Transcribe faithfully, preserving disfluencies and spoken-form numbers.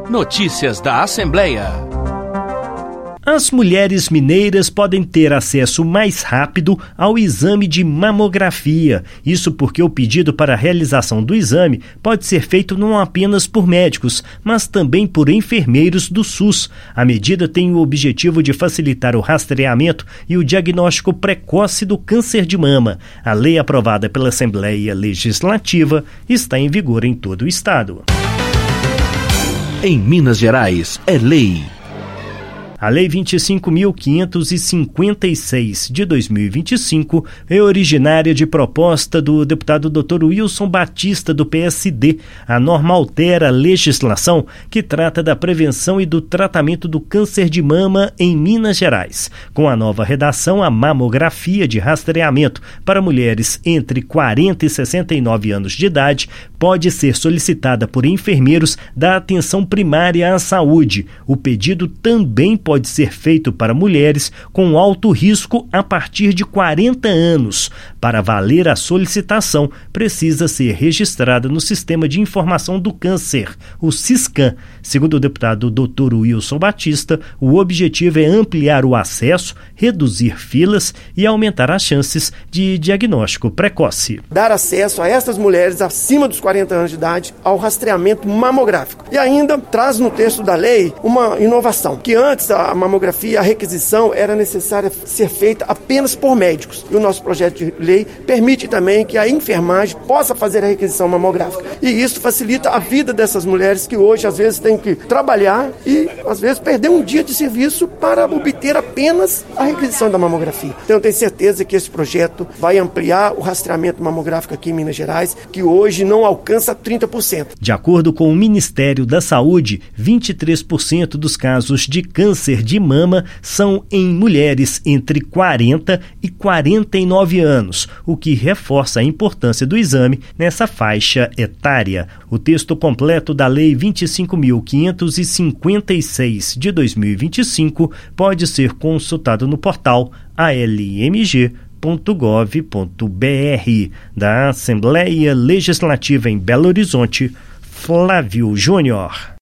Notícias da Assembleia. As mulheres mineiras podem ter acesso mais rápido ao exame de mamografia. Isso porque o pedido para a realização do exame pode ser feito não apenas por médicos, mas também por enfermeiros do SUS. A medida tem o objetivo de facilitar o rastreamento e o diagnóstico precoce do câncer de mama. A lei aprovada pela Assembleia Legislativa está em vigor em todo o estado. Em Minas Gerais, é lei. A Lei vinte e cinco mil quinhentos e cinquenta e seis de dois mil e vinte e cinco é originária de proposta do deputado doutor Wilson Batista, do P S D. A norma altera a legislação que trata da prevenção e do tratamento do câncer de mama em Minas Gerais. Com a nova redação, a mamografia de rastreamento para mulheres entre quarenta e sessenta e nove anos de idade pode ser solicitada por enfermeiros da atenção primária à saúde. O pedido também pode pode ser feito para mulheres com alto risco a partir de quarenta anos. Para valer a solicitação, precisa ser registrada no Sistema de Informação do Câncer, o SISCAM. Segundo o deputado doutor Wilson Batista, o objetivo é ampliar o acesso, reduzir filas e aumentar as chances de diagnóstico precoce. Dar acesso a essas mulheres acima dos quarenta anos de idade ao rastreamento mamográfico. E ainda traz no texto da lei uma inovação, que antes a mamografia, a requisição era necessária ser feita apenas por médicos. E o nosso projeto de lei permite também que a enfermagem possa fazer a requisição mamográfica. E isso facilita a vida dessas mulheres que hoje às vezes têm que trabalhar e às vezes perder um dia de serviço para obter apenas a requisição da mamografia. Então eu tenho certeza que esse projeto vai ampliar o rastreamento mamográfico aqui em Minas Gerais, que hoje não alcança trinta por cento. De acordo com o Ministério da Saúde, vinte e três por cento dos casos de câncer de mama são em mulheres entre quarenta e quarenta e nove anos, o que reforça a importância do exame nessa faixa etária. O texto completo da Lei vinte e cinco mil quinhentos e cinquenta e seis de dois mil e vinte e cinco pode ser consultado no portal a l m g ponto gov ponto b r. Da Assembleia Legislativa em Belo Horizonte, Flávio Júnior.